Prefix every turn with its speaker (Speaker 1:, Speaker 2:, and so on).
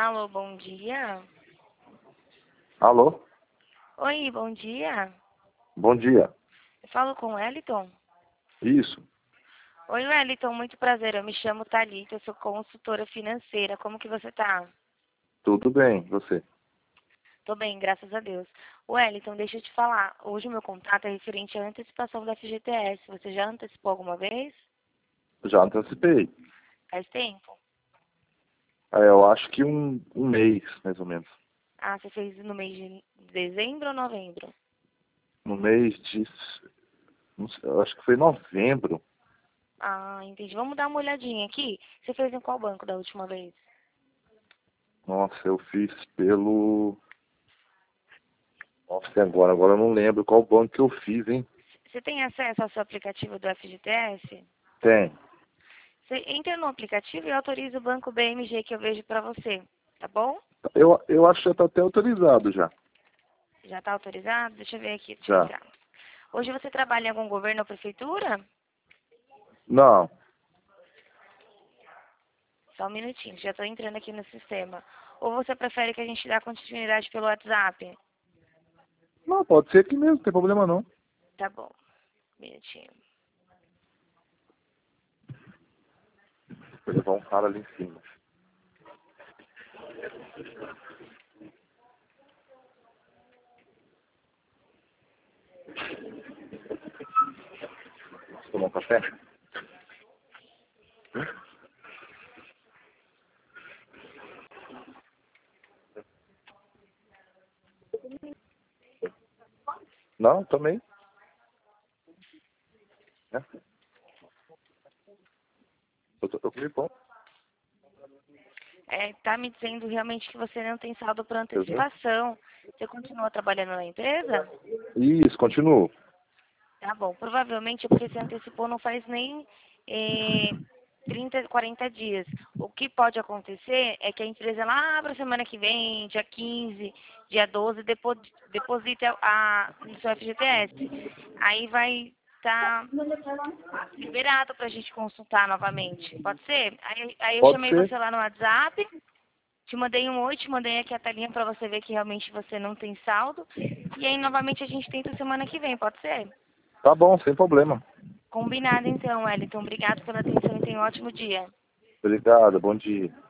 Speaker 1: Alô, bom dia.
Speaker 2: Alô?
Speaker 1: Oi, bom dia.
Speaker 2: Bom dia.
Speaker 1: Eu falo com o Wellington?
Speaker 2: Isso.
Speaker 1: Oi, Wellington, muito prazer. Eu me chamo Thalita, eu sou consultora financeira. Como que você tá?
Speaker 2: Tudo bem, você?
Speaker 1: Tô bem, graças a Deus. Wellington, deixa eu te falar. Hoje o meu contato é referente à antecipação da FGTS. Você já antecipou alguma vez?
Speaker 2: Já antecipei.
Speaker 1: Faz tempo?
Speaker 2: Eu acho que um mês, mais ou menos.
Speaker 1: Ah, você fez no mês de dezembro ou novembro?
Speaker 2: No mês de... não sei, eu acho que foi novembro.
Speaker 1: Ah, entendi. Vamos dar uma olhadinha aqui. Você fez em qual banco da última vez?
Speaker 2: Nossa, eu fiz pelo... Nossa, e agora eu não lembro qual banco que eu fiz, hein?
Speaker 1: Você tem acesso ao seu aplicativo do FGTS?
Speaker 2: Tem.
Speaker 1: Você entra no aplicativo e autoriza o banco BMG que eu vejo para você, tá bom?
Speaker 2: Eu acho que já está até autorizado já.
Speaker 1: Já está autorizado? Deixa eu ver aqui, deixa eu
Speaker 2: Já.
Speaker 1: entrar. Hoje você trabalha em algum governo ou prefeitura?
Speaker 2: Não.
Speaker 1: Só um minutinho, já estou entrando aqui no sistema. Ou você prefere que a gente dê continuidade pelo WhatsApp?
Speaker 2: Não, pode ser aqui mesmo, não tem problema não.
Speaker 1: Tá bom, um minutinho.
Speaker 2: Vou levar um cara ali em cima. Posso tomar um café? Não, também. É. Eu comi pão.
Speaker 1: Tá me dizendo realmente que você não tem saldo por
Speaker 2: Exato.
Speaker 1: antecipação. Você continua trabalhando na empresa?
Speaker 2: Isso, continuo.
Speaker 1: Tá bom. Provavelmente é porque você antecipou não faz nem 30, 40 dias. O que pode acontecer é que a empresa lá para a semana que vem, dia 15, dia 12, deposita no seu FGTS. Aí vai estar liberado para a gente consultar novamente. Pode ser? Aí eu
Speaker 2: Pode
Speaker 1: chamei
Speaker 2: ser.
Speaker 1: você lá no WhatsApp, te mandei um oi, te mandei aqui a telinha para você ver que realmente você não tem saldo. E aí novamente a gente tenta semana que vem, pode ser?
Speaker 2: Tá bom, sem problema.
Speaker 1: Combinado então, Wellington. Obrigado pela atenção e tenha um ótimo dia.
Speaker 2: Obrigado, bom dia.